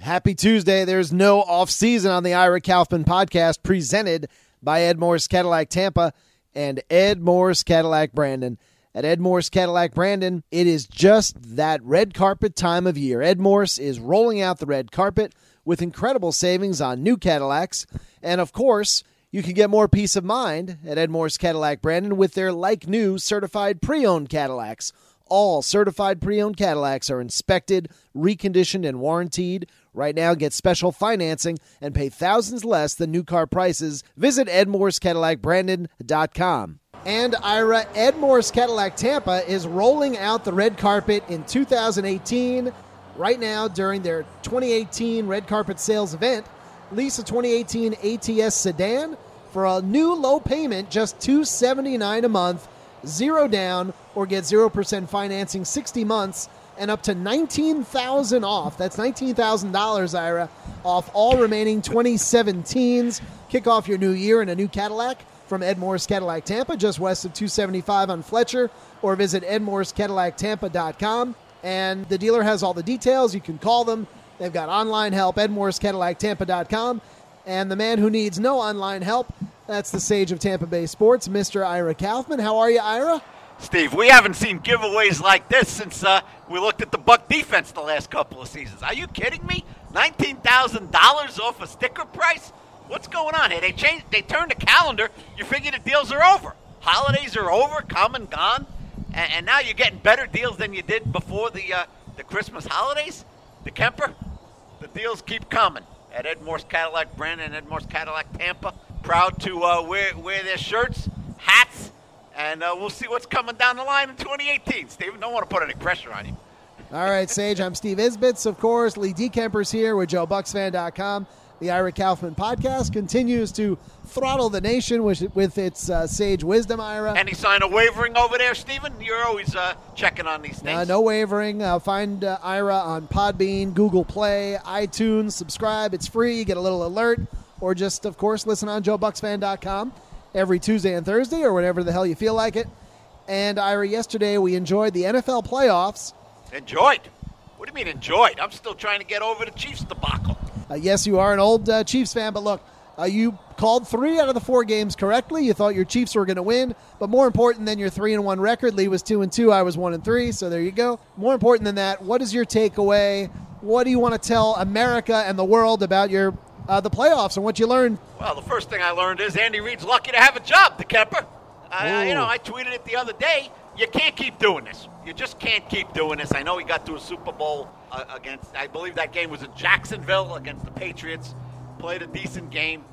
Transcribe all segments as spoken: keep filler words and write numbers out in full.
Happy Tuesday. There's no off-season on the Ira Kaufman podcast, presented by Ed Morse Cadillac Tampa and Ed Morse Cadillac Brandon. At Ed Morse Cadillac Brandon, it is just that red carpet time of year. Ed Morse is rolling out the red carpet with incredible savings on new Cadillacs. And of course, you can get more peace of mind at Ed Morse Cadillac Brandon with their like-new certified pre-owned Cadillacs. All certified pre-owned Cadillacs are inspected, reconditioned, and warranted. Right now, get special financing and pay thousands less than new car prices. Visit ed morse cadillac brandon dot com. And Ira, Ed Morse Cadillac Tampa is rolling out the red carpet in two thousand eighteen. Right now, during their twenty eighteen red carpet sales event, lease a twenty eighteen A T S sedan for a new low payment, just two hundred seventy-nine dollars a month, zero down, or get zero percent financing sixty months, and up to nineteen thousand dollars off. That's nineteen thousand dollars, Ira, off all remaining twenty seventeens. Kick off your new year in a new Cadillac from Ed Morse Cadillac Tampa, just west of two seventy-five on Fletcher, or visit ed morse cadillac tampa dot com. And the dealer has all the details. You can call them. They've got online help, ed morse cadillac tampa dot com. And the man who needs no online help, that's the sage of Tampa Bay sports, Mister Ira Kaufman. How are you, Ira? Steve, we haven't seen giveaways like this since uh, we looked at the Buck defense the last couple of seasons. Are you kidding me? nineteen thousand dollars off a sticker price? What's going on here? They changed. They turned the calendar. You figure the deals are over. Holidays are over, come and gone, and, and now you're getting better deals than you did before the uh, the Christmas holidays. The Kemper, the deals keep coming at Ed Morse Cadillac Brandon and Ed Morse Cadillac Tampa. Proud to uh, wear wear their shirts, hats. And uh, we'll see what's coming down the line in twenty eighteen. Steve, don't want to put any pressure on you. All right, Sage. I'm Steve Isbitz, of course. Lee DeKemper's here with Joe Bucks Fan dot com. The Ira Kaufman podcast continues to throttle the nation with, with its uh, sage wisdom, Ira. Any sign of wavering over there, Stephen? You're always uh, checking on these things. Uh, no wavering. Uh, find uh, Ira on Podbean, Google Play, iTunes. Subscribe. It's free. You get a little alert. Or just, of course, listen on Joe Bucks Fan dot com. Every Tuesday and Thursday, or whenever the hell you feel like it. And, Ira, yesterday we enjoyed the N F L playoffs. Enjoyed? What do you mean enjoyed? I'm still trying to get over the Chiefs debacle. Uh, yes, you are an old uh, Chiefs fan, but look, uh, you called three out of the four games correctly. You thought your Chiefs were going to win, but more important than your three and one record, Lee was two and two, I was one and three, so there you go. More important than that, what is your takeaway? What do you want to tell America and the world about your Uh, the playoffs and what you learned? Well, the first thing I learned is Andy Reid's lucky to have a job, the Kemper. Uh, you know, I tweeted it the other day. You can't keep doing this. You just can't keep doing this. I know he got to a Super Bowl uh, against, I believe that game was in Jacksonville against the Patriots. Played a decent game.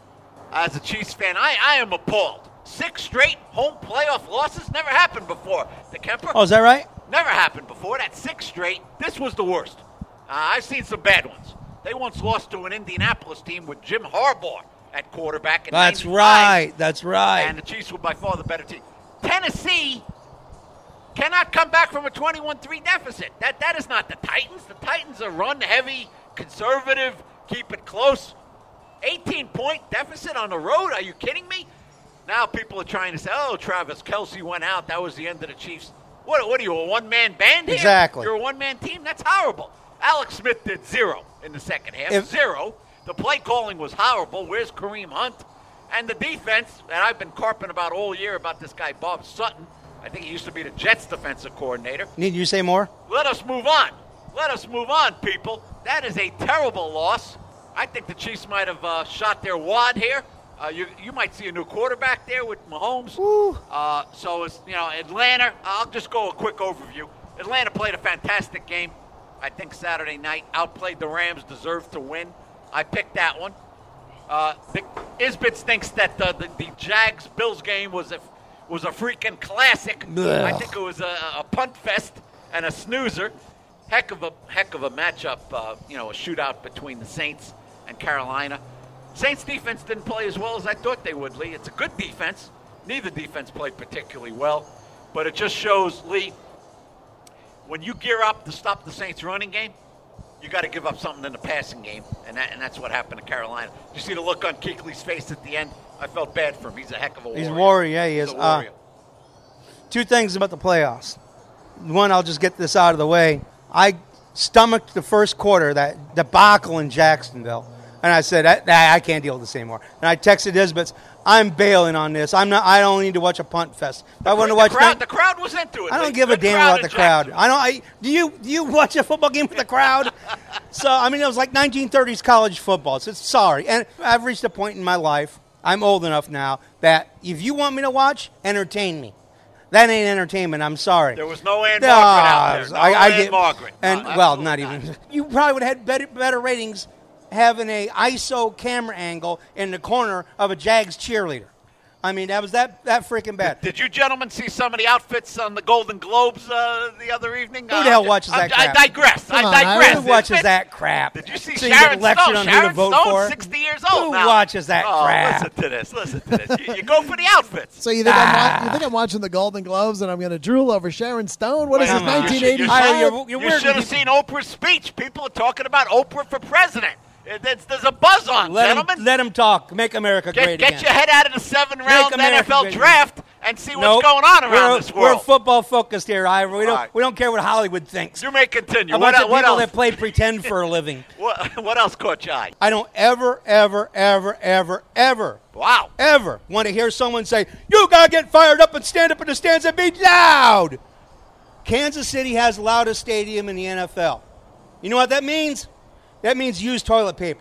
As a Chiefs fan, I, I am appalled. Six straight home playoff losses never happened before, the Kemper. Oh, is that right? Never happened before. That's six straight. This was the worst. Uh, I've seen some bad ones. They once lost to an Indianapolis team with Jim Harbaugh at quarterback. In That's ninety-five, right. That's right. And the Chiefs were by far the better team. Tennessee cannot come back from a twenty-one three deficit. That That is not the Titans. The Titans are run-heavy, conservative, keep it close. eighteen-point deficit on the road? Are you kidding me? Now people are trying to say, oh, Travis Kelce went out. That was the end of the Chiefs. What, what are you, a one-man band here? Exactly. You're a one-man team? That's horrible. Alex Smith did zero in the second half. If, zero. The play calling was horrible. Where's Kareem Hunt? And the defense, and I've been carping about all year about this guy, Bob Sutton. I think he used to be the Jets defensive coordinator. Need you say more? Let us move on. Let us move on, people. That is a terrible loss. I think the Chiefs might have uh, shot their wad here. Uh, you you might see a new quarterback there with Mahomes. Uh, so, it's, you know, Atlanta, I'll just go a quick overview. Atlanta played a fantastic game. I think Saturday night, outplayed the Rams, deserved to win. I picked that one. Uh, the, Isbitz thinks that the, the, the Jags-Bills game was a, was a freaking classic. Ugh. I think it was a, a punt fest and a snoozer. Heck of a heck of a matchup, uh, you know, a shootout between the Saints and Carolina. Saints defense didn't play as well as I thought they would, Lee. It's a good defense. Neither defense played particularly well. But it just shows, Lee, when you gear up to stop the Saints' running game, you got to give up something in the passing game, and that, and that's what happened to Carolina. You see the look on Kuechly's face at the end? I felt bad for him. He's a heck of a warrior. He's a warrior, yeah, he He's is. a warrior. Uh, two things about the playoffs. One, I'll just get this out of the way. I stomached the first quarter, that debacle in Jacksonville. And I said, I, I can't deal with this anymore. And I texted Isbitz, I'm bailing on this. I'm not. I don't need to watch a punt fest. If I want to watch the crowd, night, the crowd was into it. I don't Lee. give Good a damn crowd about in the crowd. Jacksonville. I don't. I, do you do you watch a football game with the crowd? So I mean, it was like nineteen thirties college football. So it's sorry, and I've reached a point in my life. I'm old enough now that if you want me to watch, entertain me. That ain't entertainment. I'm sorry. There was no Ann Margaret out there. No I, I Ann get, Margaret. And No, well, not absolutely even. You probably would have had better, better ratings having a I S O camera angle in the corner of a Jags cheerleader. I mean, that was that that freaking bad. Did you gentlemen see some of the outfits on the Golden Globes uh, the other evening? Who the hell watches I, that I, crap? I digress. Come on, I digress. Who watches that crap? Did you see so Sharon you get lectured Stone? on Sharon who to vote Stone, for? sixty years old Who now. watches that oh, crap? Listen to this. Listen to this. You, you go for the outfits. So you think, I'm, Ah. wa- you think I'm watching the Golden Globes and I'm going to drool over Sharon Stone? What is Wait this, a minute. nineteen You should- you eighty-five? should- you're- you're You weird. should have seen Oprah's speech. People are talking about Oprah for president. It- it's- There's a buzz on, Let gentlemen. him, let him talk. Make America Get, great get again. your head out of the seven-round Make N America F L great again. draft and see what's Nope. going on around we're, this world. We're football focused here, Ivor. We don't. Right. We don't care what Hollywood thinks. You may continue. A What, bunch el- of what people else? that play pretend for a living. What, what else caught your eye? I don't ever, ever, ever, ever, ever, Wow. ever want to hear someone say, "You gotta get fired up and stand up in the stands and be loud." Kansas City has the loudest stadium in the N F L. You know what that means? That means use toilet paper.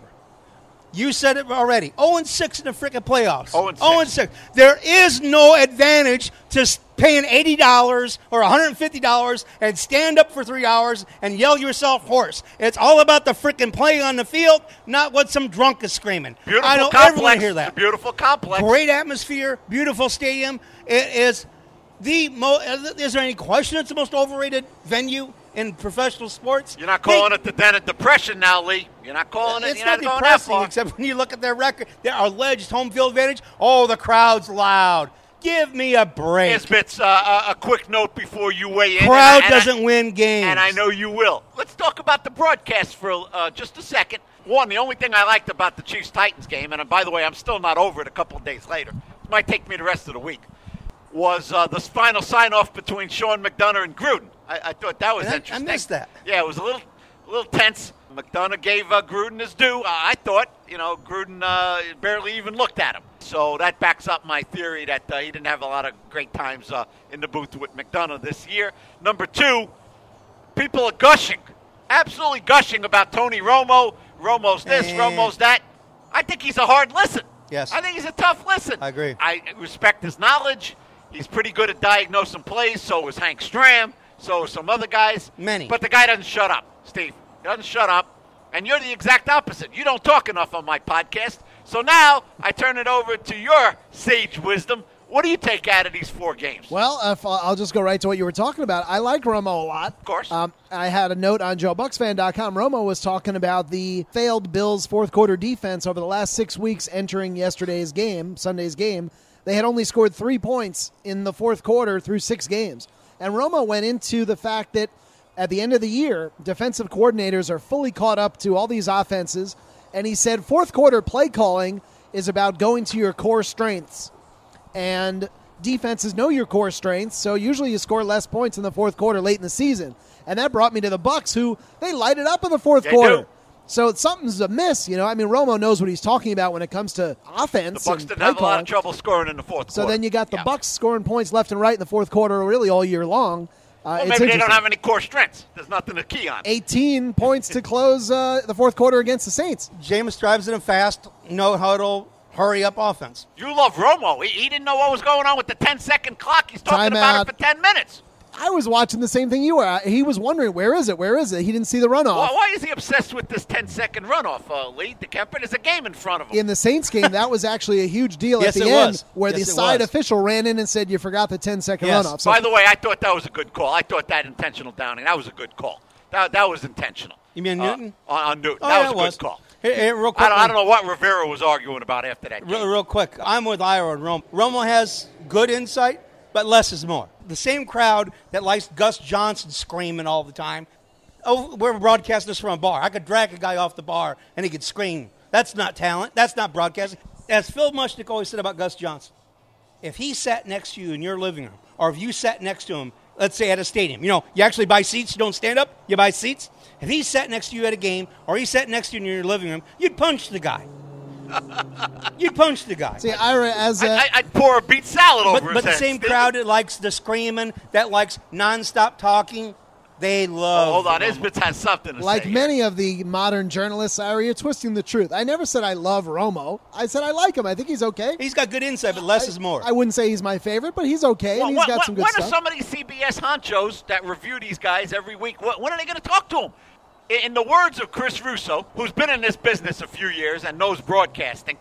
You said it already. oh and six in the freaking playoffs. oh and six. oh and six. There is no advantage to s- paying eighty dollars or one hundred fifty dollars and stand up for three hours and yell yourself hoarse. It's all about the freaking play on the field, not what some drunk is screaming. Beautiful I don't complex. ever want to hear that. It's a beautiful complex. Great atmosphere, beautiful stadium. It is the most. Is there any question it's the most overrated venue in professional sports? You're not calling it the den of depression now, Lee. You're not calling it. It's You're not not going that depressing, far. except when you look at their record, their alleged home field advantage. Oh, the crowd's loud. Give me a break. Isbitz, uh, a, a quick note before you weigh in. Crowd and I, and doesn't I, win games. And I know you will. Let's talk about the broadcast for uh, just a second. One, the only thing I liked about the Chiefs-Titans game, and uh, by the way, I'm still not over it a couple of days later. It might take me the rest of the week. Was uh, the final sign-off between Sean McDonough and Gruden. I, I thought that was And I- I interesting. missed that. Yeah, it was a little a little tense. McDonough gave uh, Gruden his due. Uh, I thought, you know, Gruden uh, barely even looked at him. So that backs up my theory that uh, he didn't have a lot of great times uh, in the booth with McDonough this year. Number two, people are gushing, absolutely gushing about Tony Romo. Romo's this, Eh. Romo's that. I think he's a hard listen. Yes. I think he's a tough listen. I agree. I respect his knowledge. He's pretty good at diagnosing plays. So is Hank Stram. So is some other guys. Many. But the guy doesn't shut up, Steve. He doesn't shut up. And you're the exact opposite. You don't talk enough on my podcast. So now I turn it over to your sage wisdom. What do you take out of these four games? Well, if, uh, I'll just go right to what you were talking about. I like Romo a lot. Of course. Um, I had a note on Joe Bucks Fan dot com. Romo was talking about the failed Bills' fourth-quarter defense over the last six weeks entering yesterday's game, Sunday's game. They had only scored three points in the fourth quarter through six games. And Romo went into the fact that at the end of the year, defensive coordinators are fully caught up to all these offenses. And he said fourth-quarter play calling is about going to your core strengths. And defenses know your core strengths, so usually you score less points in the fourth quarter late in the season. And that brought me to the Bucks, who they light it up in the fourth They quarter. do. So something's amiss, you know. I mean, Romo knows what he's talking about when it comes to offense. The Bucks and didn't play have a lot calling. of trouble scoring in the fourth So quarter. then you got the Yeah. Bucks scoring points left and right in the fourth quarter, really all year long. Uh, Well, it's maybe they don't interesting. have any core strengths. There's nothing to key on. eighteen points to close uh, the fourth quarter against the Saints. Jameis drives in a fast, no huddle, hurry up offense. You love Romo. He, he didn't know what was going on with the ten-second clock. He's talking Timeout. about it for ten minutes. I was watching the same thing you were. He was wondering, where is it? Where is it? He didn't see the runoff. Why, why is he obsessed with this ten-second runoff, uh, Lee? The Kemper, there's a game in front of him. In the Saints game, that was actually a huge deal Yes, at the it end was. where Yes, the it side was. official ran in and said, you forgot the ten-second Yes. runoff. So By the way, I thought that was a good call. I thought that intentional downing. That was a good call. That, that was intentional. You mean Uh, Newton? on, on Newton. Oh, that yeah, was a it was. good call. Hey, hey, real quick, I don't, I don't know what Rivera was arguing about after that game. Real, real quick, I'm with Ira and Romo. Romo has good insight, but less is more. The same crowd that likes Gus Johnson screaming all the time. Oh, we're broadcasting this from a bar. I could drag a guy off the bar and he could scream. That's not talent. That's not broadcasting. As Phil Mushnick always said about Gus Johnson, if he sat next to you in your living room, or if you sat next to him let's say at a stadium. You know, you actually buy seats. You don't stand up. You buy seats. If he sat next to you at a game or he sat next to you in your living room, you'd punch the guy. You'd punch the guy. See, Ira, as a, I, I, I'd pour a beet salad over But, his but the head, same Steve. crowd that likes the screaming, that likes nonstop talking, they love. Oh, hold on, Romo. Isbitz has something to like say. many of the modern journalists, Ira, you're twisting the truth. I never said I love Romo. I said I like him. I think he's okay. He's got good insight, but less I, is more. I wouldn't say he's my favorite, but he's okay, Well, and he's when, got when, some good when stuff. are some of these C B S honchos that review these guys every week, when, when are they going to talk to them? In, in the words of Chris Russo, who's been in this business a few years and knows broadcasting,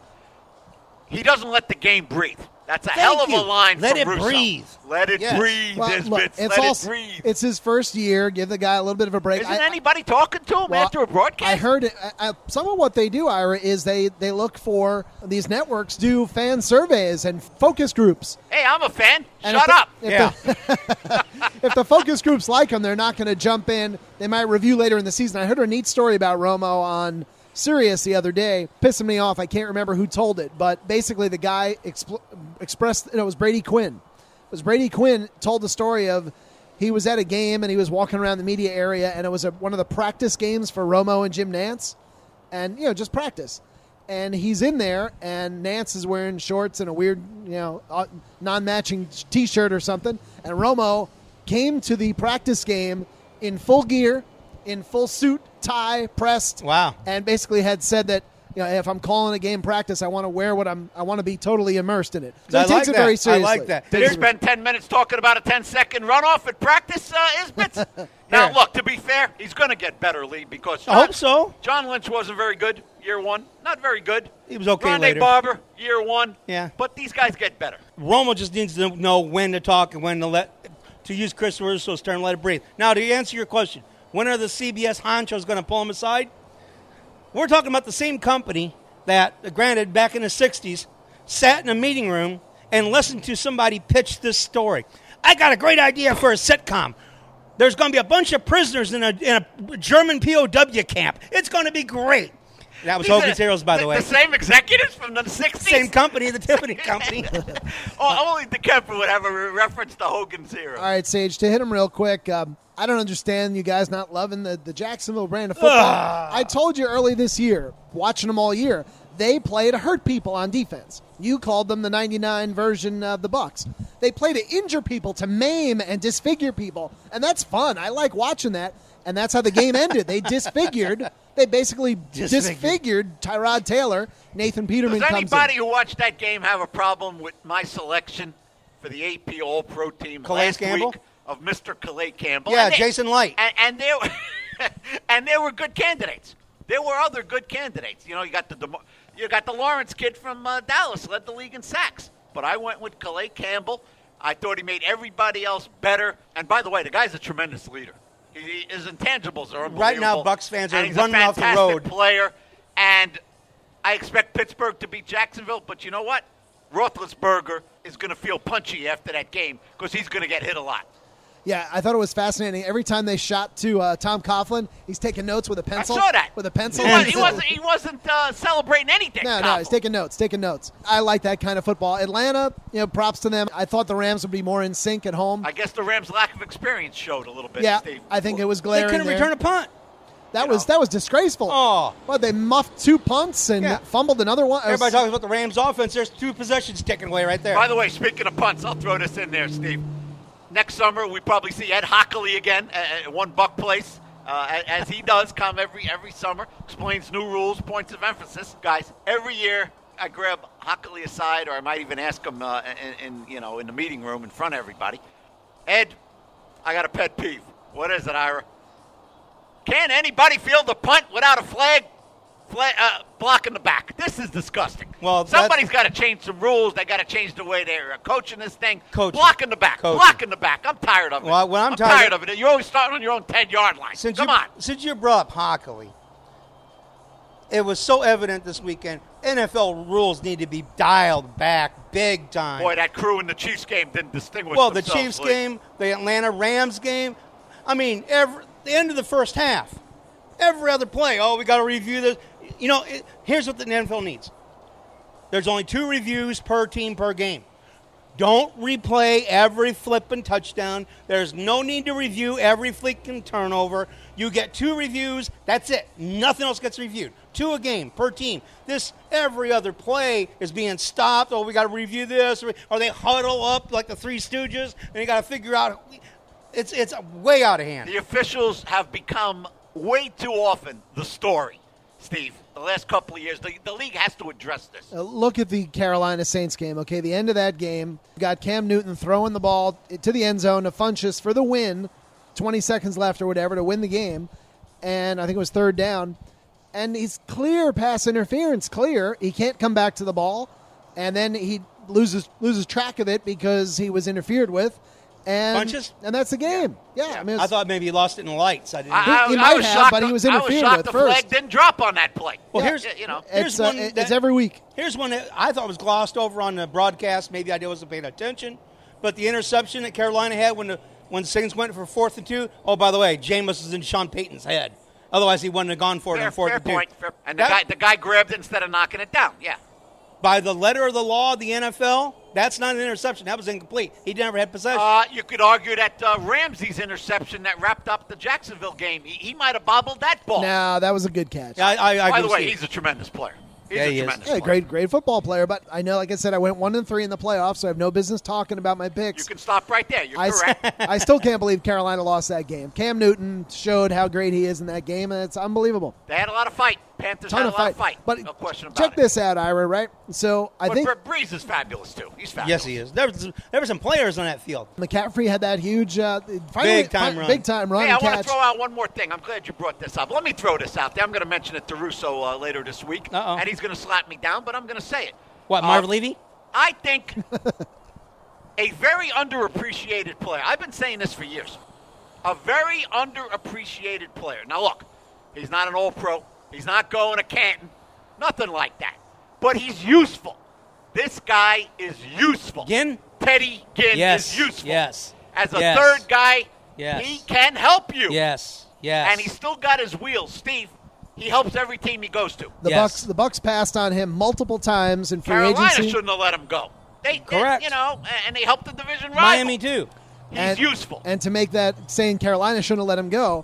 he doesn't let the game breathe. That's a Thank hell of you. a line Let from it Russo. breathe. Let it Yes. breathe, Well, Isbitz. look, Let it's, it also, breathe. it's his first year. Give the guy a little bit of a break. Isn't I, anybody talking to him well, after a broadcast? I heard it. I, I, some of what they do, Ira, is they, they look for these networks do fan surveys and focus groups. Hey, I'm a fan. And Shut if the- up. If, Yeah. the, if the focus groups like him, they're not going to jump in. They might review later in the season. I heard a neat story about Romo on Sirius the other day, pissing me off. I can't remember who told it, but basically the guy expl- expressed, and it was Brady Quinn. It was Brady Quinn told the story of he was at a game and he was walking around the media area, and it was a, one of the practice games for Romo and Jim Nantz, and you know just practice. And he's in there, and Nance is wearing shorts and a weird, you know, uh, non-matching T-shirt or something. And Romo came to the practice game in full gear, in full suit, tie, pressed. Wow. And basically had said that, you know, if I'm calling a game practice, I want to wear what I'm. I want to be totally immersed in it. So I he takes like it very that. I seriously. like that. Did Takes you it- spend ten minutes talking about a ten-second runoff at practice, uh, Isbitz? Now, Here. look, to be fair, he's going to get better, Lee, because I John, hope so. John Lynch wasn't very good year one. Not very good. He was okay Rondé later. Barber, year one. Yeah. But these guys get better. Romo just needs to know when to talk and when to let, to use Chris Russo's term, let it breathe. Now, to answer your question, when are the C B S honchos going to pull him aside? We're talking about the same company that, granted, back in the sixties, sat in a meeting room and listened to somebody pitch this story. I got a great idea for a sitcom. There's going to be a bunch of prisoners in a, in a German P O W camp. It's going to be great. That was These Hogan's are Heroes, by the, the way. The same executives from the sixties? Same company, the Tiffany Company. Oh, only DeKemper would have a re- reference to Hogan's Heroes. All right, Sage, to hit him real quick, um, I don't understand you guys not loving the, the Jacksonville brand of football. I told you early this year, watching them all year, they play to hurt people on defense. You called them the ninety-nine version of the Bucks. They play to injure people, to maim and disfigure people, and that's fun. I like watching that, and that's how the game ended. They disfigured. They basically Disfigured. disfigured Tyrod Taylor. Nathan Peterman Does comes anybody in. who watched that game have a problem with my selection for the A P All-Pro team Calais last Campbell? week of Mister Calais Campbell? Yeah, And they- Jason Light. And, and there, and there were good candidates. There were other good candidates. You know, you got the Demo- you got the Lawrence kid from uh, Dallas, led the league in sacks. But I went with Calais Campbell. I thought he made everybody else better. And by the way, the guy's a tremendous leader. He, he, his intangibles are unbelievable. Right now, Bucs fans are and he's running a off the fantastic road. player. And I expect Pittsburgh to beat Jacksonville. But you know what? Roethlisberger is going to feel punchy after that game because he's going to get hit a lot. Yeah, I thought it was fascinating. Every time they shot to uh, Tom Coughlin, he's taking notes with a pencil. I saw that. With a pencil. He, was, he wasn't. He wasn't uh, celebrating anything. No, no, Coughlin. he's taking notes, taking notes. I like that kind of football. Atlanta, you know, props to them. I thought the Rams would be more in sync at home. I guess the Rams' lack of experience showed a little bit. yeah, Steve. I think it was They glaring couldn't there. return a punt. that you was know. that was disgraceful. Oh. Well, they muffed two punts and Yeah. fumbled another one. It was- Everybody talks about the Rams' offense. There's two possessions taken away right there. By the way, speaking of punts, I'll throw this in there, Steve. Next summer, we probably see Ed Hockley again at One Buck Place, uh, as he does come every every summer. Explains new rules, points of emphasis. Guys, every year I grab Hockley aside, or I might even ask him uh, in, in you know in the meeting room in front of everybody. Ed, I got a pet peeve. What is it, Ira? Can anybody field a punt without a flag? Flag, uh, blocking the back. This is disgusting. Well, that's- somebody's got to change some rules. They got to change the way they're uh, coaching this thing. Coaching. Blocking the back. Coaching. Blocking the back. I'm tired of it. Well, when I'm I'm tired tired of it. You're always starting on your own ten-yard line. Since Come you, on. Since you brought up Hockley, it was so evident this weekend. N F L rules need to be dialed back big time. Boy, that crew in the Chiefs game didn't distinguish well, the themselves, Chiefs Lee. game, the Atlanta Rams game. I mean, every the end of the first half, every other play. Oh, we got to review this. You know, it, here's what the N F L needs. There's only two reviews per team per game. Don't replay every flipping touchdown. There's no need to review every flipping turnover. You get two reviews. That's it. Nothing else gets reviewed. Two a game per team. This every other play is being stopped. Oh, we got to review this, or, or they huddle up like the Three Stooges, and you got to figure out. It's it's way out of hand. The officials have become way too often the story, Steve. The last couple of years, the, the league has to address this. Uh, look at the Carolina Saints game, okay? The end of that game, you got Cam Newton throwing the ball to the end zone to Funchess for the win, twenty seconds left or whatever to win the game, and I think it was third down. And he's clear pass interference, clear. He can't come back to the ball, and then he loses loses track of it because he was interfered with. And, Funchess? and that's the game. Yeah, yeah. I mean, I thought maybe he lost it in the lights. I didn't. I, He- he I might was have, shocked but he the- was I was interfered shocked with the first. flag didn't drop on that play. Well, Yeah, here's you know. here's it's, uh, one. it's that- every week. Here's one that I thought was glossed over on the broadcast. Maybe I wasn't paying attention, but the interception that Carolina had when the when the Saints went for fourth and two. Oh, by the way, Jameis is in Sean Payton's head. Otherwise, he wouldn't have gone for it Fair, on fourth fair and point. two. Fair. And the That- guy, the guy grabbed it instead of knocking it down. Yeah. By the letter of the law of the N F L, that's not an interception. That was incomplete. He never had possession. Uh, you could argue that uh, Ramsey's interception that wrapped up the Jacksonville game, he, he might have bobbled that ball. Nah, that was a good catch. I, I, I By agree the with way, Steve. he's a tremendous player. He's Yeah, a he is. tremendous Yeah, player. great, great football player. But I know, like I said, I went one and three in the playoffs, so I have no business talking about my picks. You can stop right there. You're I, correct. I still can't believe Carolina lost that game. Cam Newton showed how great he is in that game, and it's unbelievable. They had a lot of fight. Panthers Ton had a of lot fight. of fight. But no question about check it. this out, Ira. Right? So I but think Bre- Breeze is fabulous too. He's fabulous. Yes, he is. There was, there were some players on that field. McCaffrey had that huge, uh, finally, Big time fi- run. big time run Hey, I and want to catch. throw out one more thing. I'm glad you brought this up. Let me throw this out there. I'm going to mention it to Russo uh, later this week, Uh-oh. and he's going to slap me down, but I'm going to say it. What, Uh, Marvin Levy? I think a very underappreciated player. I've been saying this for years. A very underappreciated player. Now, look, he's not an all-pro. He's not going to Canton. Nothing like that. But he's useful. This guy is useful. Ginn? Teddy Ginn Yes. is useful. Yes. As a Yes. third guy, Yes. he can help you. Yes. Yes. And he's still got his wheels. Steve, he helps every team he goes to. The Yes. Bucks, the Bucks passed on him multiple times in free Carolina agency. shouldn't have let him go. They, they- Correct. you know, and they helped the division rival. Miami, too. He's and, useful. And to make that saying Carolina shouldn't have let him go,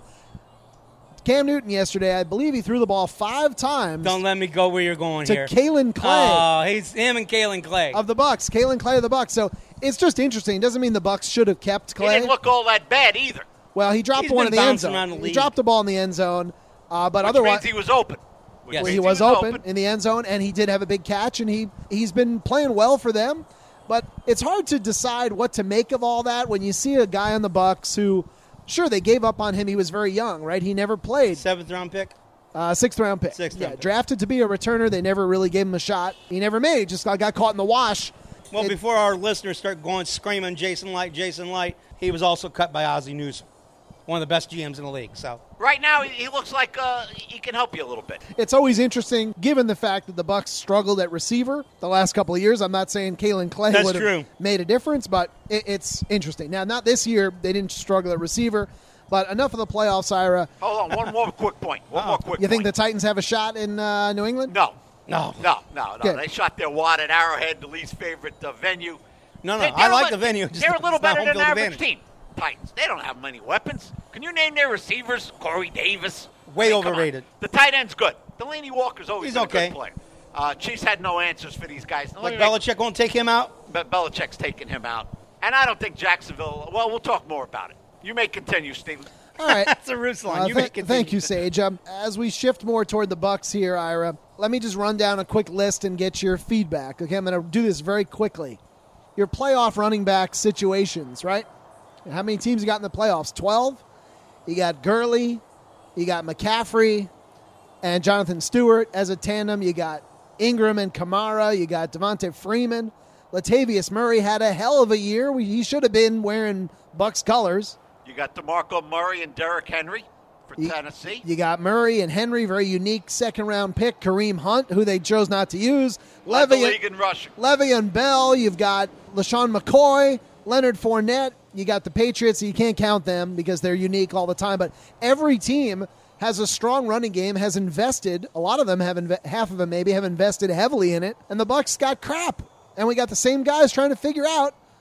Cam Newton yesterday, I believe he threw the ball five times Don't let me go where you're going to here. Kalen Clay Oh, he's him and Kalen Clay. of the Bucks. Kalen Clay of the Bucks. So it's just interesting. Doesn't mean the Bucks should have kept he Clay. didn't look all that bad either. Well, he dropped He's one been in the end bouncing around zone. the He league. dropped the ball in the end zone, uh, but Which otherwise means he was open. Which Yes. Well, means he was open, in the end zone, and he did have a big catch, and he he's been playing well for them. But it's hard to decide what to make of all that when you see a guy on the Bucks who, sure, they gave up on him. He was very young, right? He never played. Seventh round pick. Uh, sixth round pick. Sixth yeah, round pick. drafted to be a returner. They never really gave him a shot. He never made. He just got, got caught in the wash. Well, It- before our listeners start going screaming Jason Light, Jason Light, he was also cut by Ozzie Newsome, one of the best G Ms in the league. So Right now, he he looks like uh, he can help you a little bit. It's always interesting, given the fact that the Bucks struggled at receiver the last couple of years. I'm not saying Kalen Clay That's would have true. made a difference, but it, it's interesting. Now, not this year. They didn't struggle at receiver, but enough of the playoffs, Ira. Hold on, one more quick point. One more quick You think the point. Titans have a shot in uh, New England? No. No. No, no, no. Good. They shot their wad at Arrowhead, the least favorite uh, venue. No, no, They- I they're a like li- the venue. Just They're a little it's not better home than an field average advantage. team. Titans. They don't have many weapons. Can you name their receivers? Corey Davis. Way I mean, come on. overrated. The tight end's good. Delaney Walker's always He's been okay. a good player. Uh, Chiefs had no answers for these guys. Like Belichick won't take him out. But Belichick's taking him out. And I don't think Jacksonville. Well, we'll talk more about it. You may continue, Steve. All right. That's a roost line. Uh, you th- may continue. thank you, Sage. Um, as we shift more toward the Bucks here, Ira, let me just run down a quick list and get your feedback. Okay, I'm going to do this very quickly. Your playoff running back situations, right? How many teams you got in the playoffs? twelve? You got Gurley, you got McCaffrey, and Jonathan Stewart as a tandem. You got Ingram and Kamara. You got Devontae Freeman. Latavius Murray had a hell of a year. He should have been wearing Bucks colors. You got DeMarco Murray and Derrick Henry for You- Tennessee. You got Murray and Henry, very unique second-round pick. Kareem Hunt, who they chose not to use. Led the Levy, league in rushing. Levy and Bell. You've got LaShawn McCoy, Leonard Fournette. You got the Patriots. You can't count them because they're unique all the time. But every team has a strong running game, has invested. A lot of them have, inve- half of them maybe, have invested heavily in it. And the Bucks got crap. And we got the same guys trying to figure out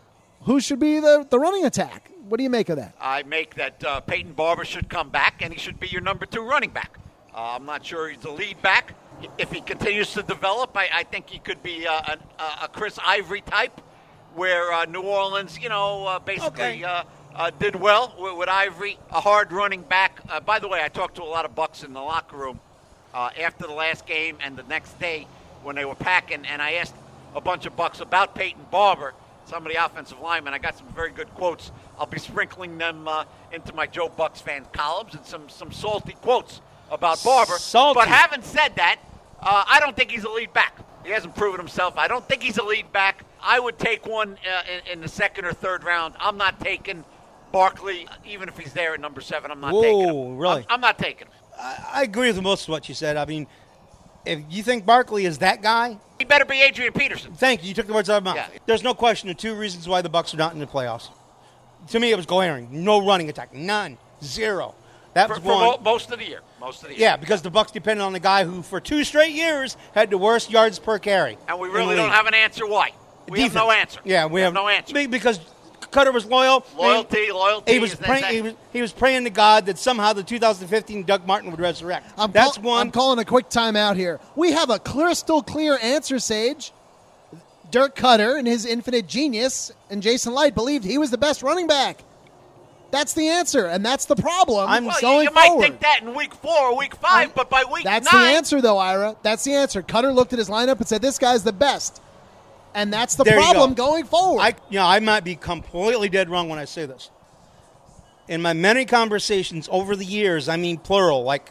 who should be the, the running attack? What do you make of that? I make that uh, Peyton Barber should come back, and he should be your number two running back. Uh, I'm not sure he's the lead back. If he continues to develop, I, I think he could be uh, a, a Chris Ivory type, where uh, New Orleans, you know, uh, basically Okay. uh, uh, did well with, with Ivory, a hard running back. Uh, by the way, I talked to a lot of Bucks in the locker room uh, after the last game and the next day when they were packing, and I asked a bunch of Bucks about Peyton Barber, some of the offensive linemen. I got some very good quotes. I'll be sprinkling them uh, into my Joe Bucks fan columns and some, some salty quotes about Barber. Salty. But having said that, uh, I don't think he's a lead back. He hasn't proven himself. I don't think he's a lead back. I would take one uh, in, in the second or third round. I'm not taking Barkley, even if he's there at number seven. I'm not Whoa, taking him. really? I'm, I'm not taking him. I, I agree with most of what you said. I mean, if you think Barkley is that guy, He better be Adrian Peterson. thank you. You took the words out of my mouth. Yeah. There's no question of two reasons why the Bucks are not in the playoffs. To me, it was glaring. No running attack. None. Zero. That For, was for one. mo- most of the year. Most of the year. Yeah, because the Bucks depended on the guy who, for two straight years, had the worst yards per carry. And we in the really don't league. have an answer why. We Defense. have no answer. Yeah, we, have no answer. Be- Because Cutter was loyal. Loyalty, and loyalty. He was is- praying. that- He was, he was praying to God that somehow the two thousand fifteen Doug Martin would resurrect. I'm That's call- one. I'm calling a quick timeout here. We have a crystal clear answer, Sage. Dirk Cutter, in his infinite genius, and Jason Light believed he was the best running back. That's the answer, and that's the problem I'm Well, you, going you might forward. think that in week four or week five, I- but by week That's nine, the answer, though, Ira. That's the answer. Cutter looked at his lineup and said, this guy's the best. And that's the There you problem go. going forward. I, you know, I might be completely dead wrong when I say this. In my many conversations over the years, I mean plural, like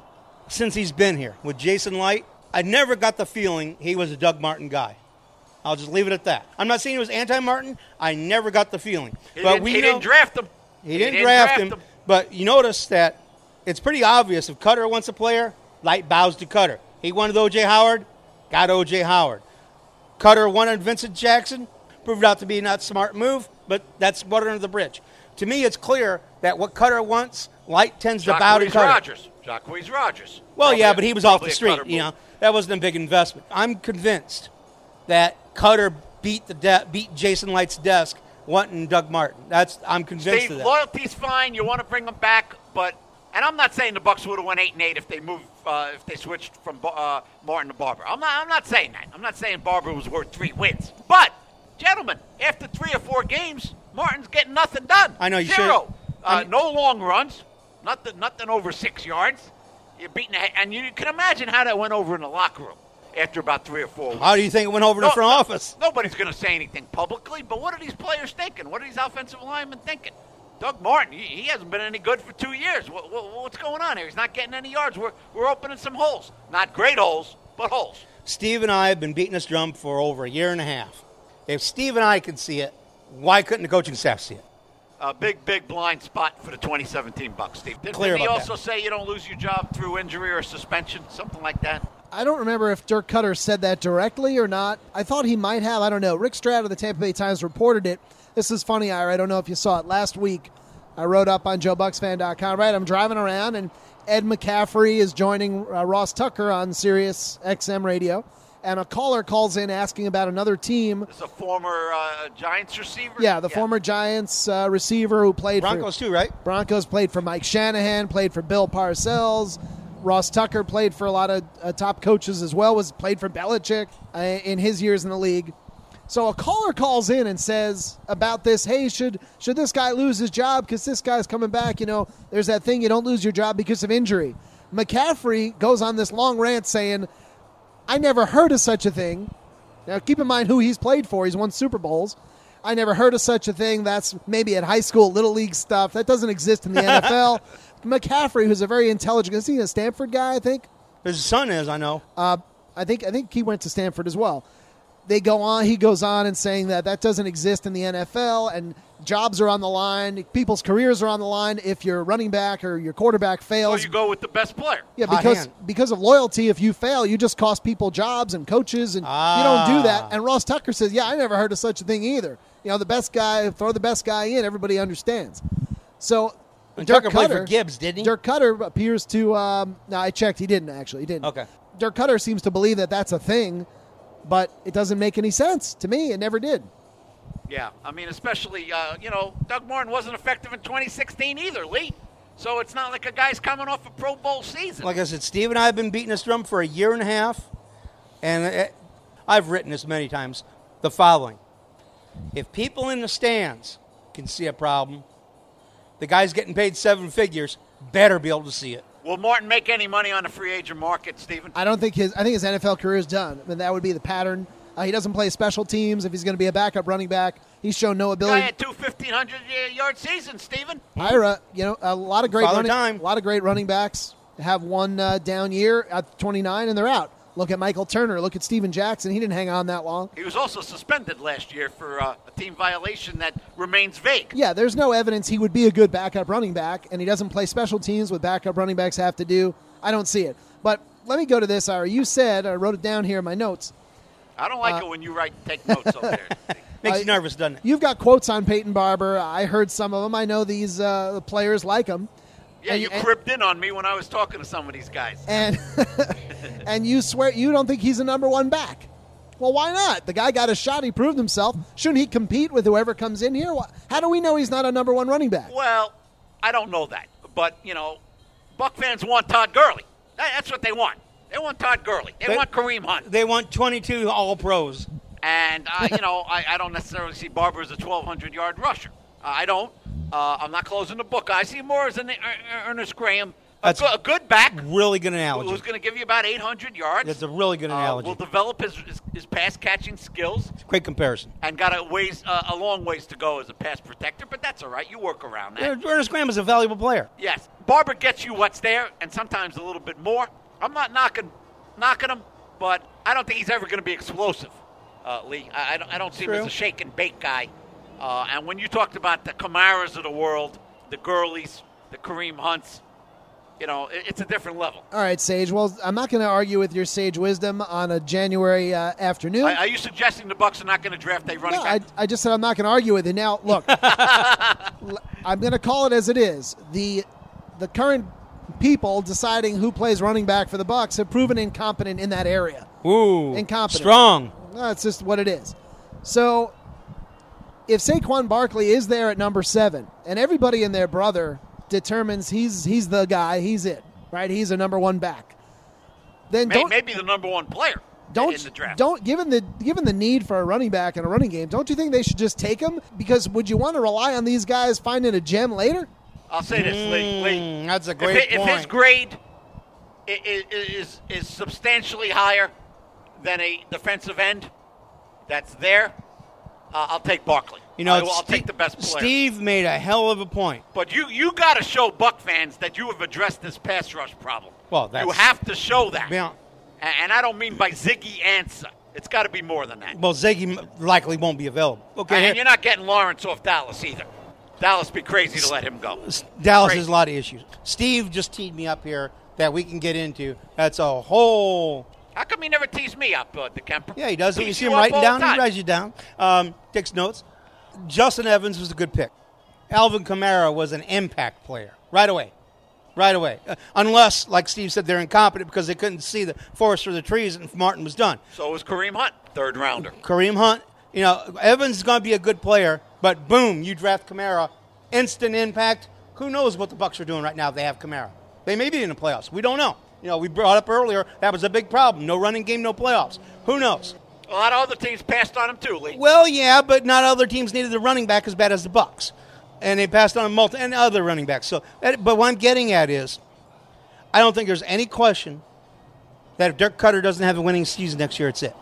since he's been here with Jason Light, I never got the feeling he was a Doug Martin guy. I'll just leave it at that. I'm not saying he was anti-Martin. I never got the feeling. he, but didn't, we he know, didn't draft him. He didn't, draft, him, But you notice that it's pretty obvious if Cutter wants a player, Light bows to Cutter. He wanted O J Howard, got O J Howard. Cutter wanted Vincent Jackson, proved out to be not a smart move, but that's water under the bridge. To me, it's clear that what Cutter wants, Light tends to bow to Jacquizz Cutter. Rogers. Jacquizz Rogers. Well, Probably yeah, a- but he was off probably the a street. Cutter You move. know, that wasn't a big investment. I'm convinced that Cutter beat the de- beat Jason Light's desk, wanting Doug Martin. That's I'm convinced Steve, of that. loyalty's fine. You want to bring him back, but and I'm not saying the Bucks would have won eight and eight if they moved uh, if they switched from uh, Martin to Barber. I'm not. I'm not saying that. I'm not saying Barber was worth three wins. But gentlemen, after three or four games, Martin's getting nothing done. I know, you Zero. should- Uh, I'm- no long runs. Nothing. Nothing over six yards. You're beating, a, and you can imagine how that went over in the locker room after about three or four weeks. How do you think it went over in the No, front no, office? Nobody's going to say anything publicly, but what are these players thinking? What are these offensive linemen thinking? Doug Martin, he, he hasn't been any good for two years. What, what, what's going on here? He's not getting any yards. We're, we're opening some holes. Not great holes, but holes. Steve and I have been beating this drum for over a year and a half. If Steve and I can see it, why couldn't the coaching staff see it? A big, big blind spot for the twenty seventeen Bucks, Steve. Didn't, Clear didn't he about also that. say you don't lose your job through injury or suspension, something like that? I don't remember if Dirk Cutter said that directly or not. I thought he might have. I don't know. Rick Stroud of the Tampa Bay Times reported it. This is funny, Ira. I don't know if you saw it last week. I wrote up on Joe Bucks Fan dot com. Right, I'm driving around, and Ed McCaffrey is joining uh, Ross Tucker on Sirius X M radio, and a caller calls in asking about another team. It's a former uh, Giants receiver? Yeah, the former Giants uh, receiver who played Broncos for too, right? Broncos, played for Mike Shanahan, played for Bill Parcells. Ross Tucker played for a lot of uh, top coaches as well, was played for Belichick uh, in his years in the league. So a caller calls in and says about this, hey, should should this guy lose his job because this guy's coming back? You know, there's that thing, you don't lose your job because of injury. McCaffrey goes on this long rant saying, I never heard of such a thing. Now, keep in mind who he's played for. He's won Super Bowls. I never heard of such a thing. That's maybe at high school, little league stuff. That doesn't exist in the N F L. McCaffrey, who's a very intelligent, is he a Stanford guy, I think? His son is, I know. Uh, I think I think he went to Stanford as well. They go on. He goes on and saying that that doesn't exist in the N F L, and jobs are on the line. People's careers are on the line if your running back or your quarterback So fails. you go with the best player. Yeah, Hot because hand. because of loyalty, if you fail, you just cost people jobs and coaches, and Ah. you don't do that. And Ross Tucker says, yeah, I never heard of such a thing either. You know, the best guy, throw the best guy in, everybody understands. So And Dirk Tucker played Cutter, for Gibbs, didn't he? Dirk Cutter appears to, um, no, I checked, he didn't actually, he didn't. Okay. Dirk Cutter seems to believe that that's a thing, but it doesn't make any sense to me. It never did. Yeah, I mean, especially, uh, you know, Doug Martin wasn't effective in twenty sixteen either, Lee. So it's not like a guy's coming off a Pro Bowl season. Like I said, Steve and I have been beating this drum for a year and a half, and it, I've written this many times, the following. If people in the stands can see a problem, the guys getting paid seven figures better be able to see it. Will Martin make any money on the free agent market, Stephen? I don't think his. I think his N F L career is done. I mean, that would be the pattern. Uh, he doesn't play special teams. If he's going to be a backup running back, he's shown no Guy ability. had two fifteen hundred-yard seasons, Stephen. Ira, you know, a lot of great Father running, time. a lot of great running backs have one uh, down year at twenty-nine and they're out. Look at Michael Turner. Look at Steven Jackson. He didn't hang on that long. He was also suspended last year for uh, a team violation that remains vague. Yeah, there's no evidence he would be a good backup running back, and he doesn't play special teams what backup running backs have to do. I don't see it. But let me go to this, Ira. You said, I wrote it down here in my notes, I don't like Uh, it when you write take notes over there. Makes Uh, you nervous, doesn't it? you've got quotes on Peyton Barber. I heard some of them. I know these uh, players like him. Yeah, And- you and- cribbed in on me when I was talking to some of these guys. And and you swear you don't think he's a number one back. Well, why not? The guy got a shot. He proved himself. Shouldn't he compete with whoever comes in here? Wha- How do we know he's not a number one running back? Well, I don't know that. But, you know, Buck fans want Todd Gurley. That- That's what they want. They want Todd Gurley. They, They- want Kareem Hunt. They want twenty-two All-Pros. And, uh, you know, I, I don't necessarily see Barber as a twelve hundred-yard rusher. Uh, I don't. Uh, I'm not closing the book. I see him more as an Er- Er- Ernest Graham, a, That's good, a good back Really good analogy. who's going to give you about eight hundred yards. That's a really good Uh, analogy. will develop his, his, his pass-catching skills Great comparison. and got a ways uh, a long ways to go as a pass protector, but that's all right. You work around that. Ernest Graham is a valuable player. Yes, Barber gets you what's there, and sometimes a little bit more. I'm not knocking knocking him, but I don't think he's ever going to be explosive, uh, Lee. I, I don't, I don't see him True. as a shake and bake guy. Uh, and when you talked about the Kamaras of the world, the Gurleys, the Kareem Hunts, you know, it, it's a different level. All right, Sage. Well, I'm not going to argue with your sage wisdom on a January uh, afternoon. Are, are you suggesting the Bucs are not going to draft a running No, I, back? I just said I'm not going to argue with it. Now, look, l- I'm going to call it as it is. The the current people deciding who plays running back for the Bucs have proven incompetent in that area. Ooh. Incompetent. Strong. That's just what it is. So, if Saquon Barkley is there at number seven, and everybody and their brother determines he's he's the guy, he's it, right? He's a number one back. Then May, don't maybe the number one player don't in the draft. don't given the given the need for a running back in a running game, don't you think they should just take him? Because would you want to rely on these guys finding a gem later? I'll say this, Lee. Lee. Mm, that's a If, great it- if point. his grade i- i- is is substantially higher than a defensive end that's there, uh, I'll take Barkley. You know, I will, I'll Steve, take the best player. Steve made a hell of a point. But you you got to show Buck fans that you have addressed this pass rush problem. Well, that's- you have to show that. Yeah. And, and I don't mean by Ziggy Ansah. It's got to be more than that. Well, Ziggy m- likely won't be available. Okay, and here- you're not getting Lawrence off Dallas either. Dallas be crazy to let him go. Dallas Crazy. has a lot of issues. Steve just teed me up here that we can get into. That's a whole. How come he never teased me up, uh, DeKemper? Yeah, he does. You Tease see him up writing all the down. He time. writes you down. Um, takes notes. Justin Evans was a good pick. Alvin Kamara was an impact player right away. Right away. Uh, unless, like Steve said, they're incompetent because they couldn't see the forest for the trees and Martin was done. So was Kareem Hunt, third rounder. Kareem Hunt, you know, Evans is going to be a good player, but boom, you draft Kamara, instant impact. Who knows what the Bucs are doing right now if they have Kamara? They may be in the playoffs. We don't know. You know, we brought up earlier that was a big problem. No running game, no playoffs. Who knows? A lot of other teams passed on him too, Lee. Well, yeah, but not other teams needed a running back as bad as the Bucs, and they passed on multi and other running backs. So, that, but what I'm getting at is, I don't think there's any question that if Dirk Cutter doesn't have a winning season next year, it's it.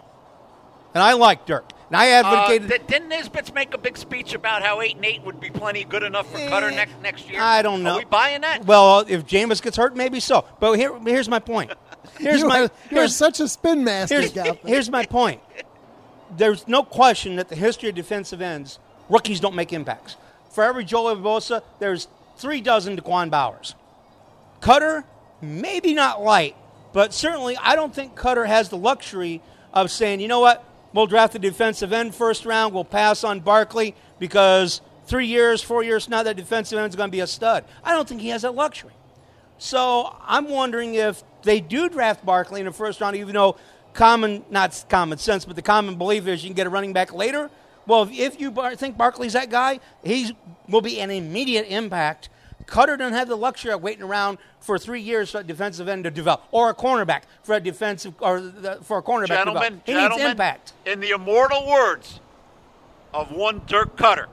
And I like Dirk, and I Uh, advocated. di- didn't Nisbets make a big speech about how eight and eight would be plenty good enough for Eh, Cutter next next year? I don't know. Are we buying that? Well, if Jameis gets hurt, maybe so. But here, here's my point. Here's you my are, you are here's, such a spin master, here's, Kaufman. here's my point. There's no question that the history of defensive ends, rookies don't make impacts. For every Joe Bosa, there's three dozen Daquan Bowers. Cutter, maybe not light, but certainly I don't think Cutter has the luxury of saying, you know what, we'll draft a defensive end first round, we'll pass on Barkley because three years, four years from now, that defensive end is going to be a stud. I don't think he has that luxury. So I'm wondering if they do draft Barkley in the first round, even though common, not common sense, but the common belief is you can get a running back later, Well, if, if you bar- think Barkley's that guy, he will be an immediate impact. Cutter doesn't have the luxury of waiting around for three years for a defensive end to develop, or a cornerback for a defensive, or the, for a cornerback Gentlemen, to develop. He gentlemen, needs impact. In the immortal words of one Dirk Cutter,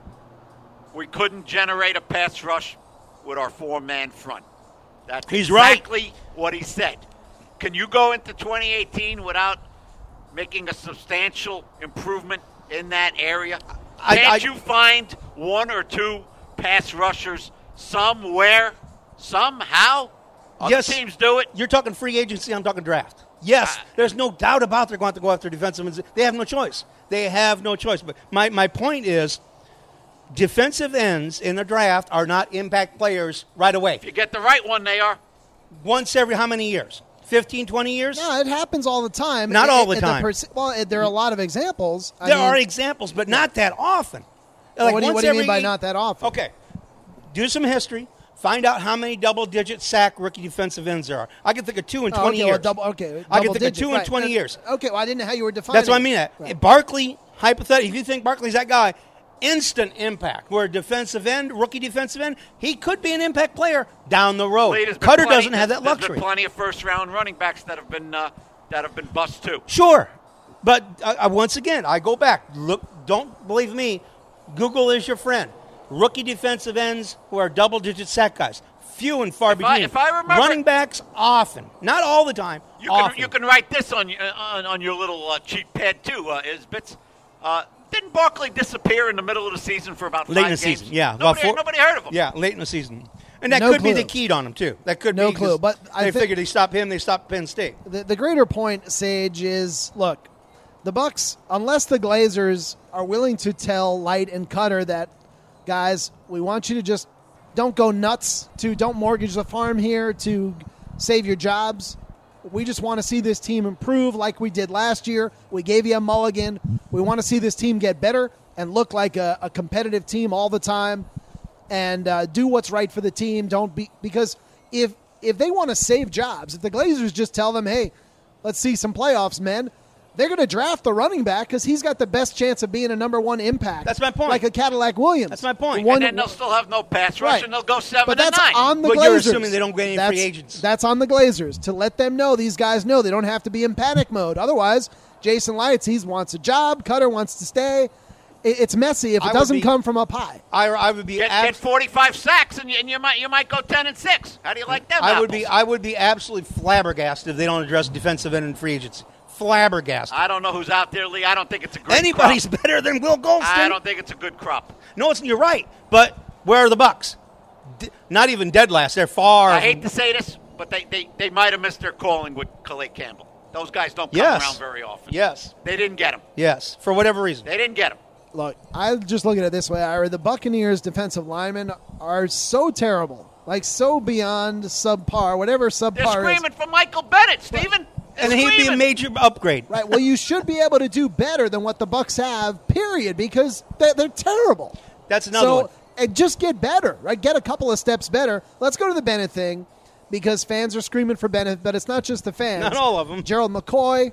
we couldn't generate a pass rush with our four-man front. That's He's right. exactly what he said. Can you go into twenty eighteen without making a substantial improvement in that area? I- Can't I- you find one or two pass rushers somewhere, somehow? Other Yes. teams do it. You're talking free agency, I'm talking draft. Yes, Uh, there's no doubt about they're going to have to go after defensive ends. They have no choice. They have no choice. But my, my point is, defensive ends in the draft are not impact players right away. If you get the right one, they are. Once every how many years? fifteen, twenty years? No, it happens all the time. Not It- all the it- time. perc- well, it, there are a lot of examples. I There mean, are examples, but not that often. Like what do you, once what do you mean every- by not that often? Okay. Do some history. Find out how many double-digit sack rookie defensive ends there are. I can think of two in Oh, twenty okay, years. well, double, okay, I can double think of digit, two in right. twenty Uh, years. Okay, well, I didn't know how you were defining. That's what I mean. it. That Right. Barkley, hypothetically, if you think Barkley's that guy, instant impact. Where a defensive end, rookie defensive end, he could be an impact player down the road. Lee, there's been Cutter plenty- doesn't have that there's luxury. been plenty of first-round running backs that have been uh, that have been bust too. Sure, but uh, uh, once again, I go back. Look, don't believe me. Google is your friend. Rookie defensive ends who are double-digit sack guys, few and far If I- between. if I remember- running backs often, not all the time. You can often. you can write this on your on, on your little uh, cheat pad too, uh, Isbits. Uh, didn't Barkley disappear in the middle of the season for about late five in the games? season. Yeah, about nobody, four- nobody heard of him. Yeah, late in the season, and that No could be clue. the keyed on him too. That could No be clue, 'cause but I they thi- figured they stopped him. They stopped Penn State. The, the greater point, Sage, is look, the Bucks, unless the Glazers are willing to tell Light and Cutter that, guys, we want you to just don't go nuts, to don't mortgage the farm here to save your jobs. We just want to see this team improve like we did last year. We gave you a mulligan. We want to see this team get better and look like a, a competitive team all the time, and uh, do what's right for the team. Don't be because if if they want to save jobs, if the Glazers just tell them, hey, let's see some playoffs, men, they're going to draft the running back because he's got the best chance of being a number one impact. That's my point. Like a Cadillac Williams. That's my point. One- And then they'll still have no pass rush, Right. and they'll go seven but and that's nine. on the But Glazers. you're assuming they don't get any that's, free agents. That's on the Glazers to let them know. These guys know they don't have to be in panic mode. Otherwise, Jason Lights, he wants a job. Cutter wants to stay. It, it's messy if I it would doesn't be- come from up high. I, I would be. get, abs- get forty-five sacks, and you, and you might you might go ten and six. How do you like them? I would be. apples? I would be absolutely flabbergasted if they don't address defensive end and free agency. Flabbergasted. I don't know who's out there, Lee. I don't think it's a great Anybody's crop. better than Will Goldston. I don't think it's a good crop. No, it's, you're right. But where are the Bucks? D- not even dead last. They're far. I hate to say this, but they, they, they might have missed their calling with Calais Campbell. Those guys don't come Yes. around very often. Yes. They didn't get him. Yes. For whatever reason. They didn't get him. Look, I just look at it this way, Ira. The Buccaneers' defensive linemen are so terrible, like so beyond subpar, whatever They're subpar screaming for Michael Bennett, Steven. They're And he'd be a screaming. major upgrade. is. Right. Well, you should be able to do better than what the Bucks have. Period. Because they're, they're terrible. That's another so, one. and just get better. Right. Get a couple of steps better. Let's go to the Bennett thing, because fans are screaming for Bennett, but it's not just the fans. Not all of them. Gerald McCoy